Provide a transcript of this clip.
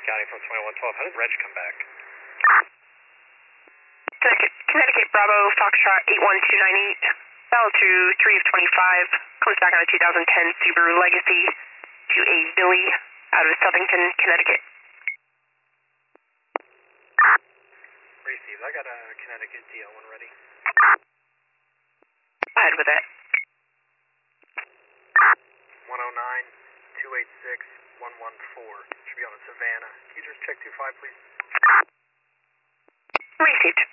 County from 2112. How does Reg come back? Connecticut Bravo, Foxtrot 81298, fell to 3 of 25, comes back on a 2010 Subaru Legacy to a Billy out of Southington, Connecticut. Received. I got a Connecticut DL1 ready. Go ahead with it. 109, 286, 114. Should be on the Savannah. Can you just check 25, please? Received.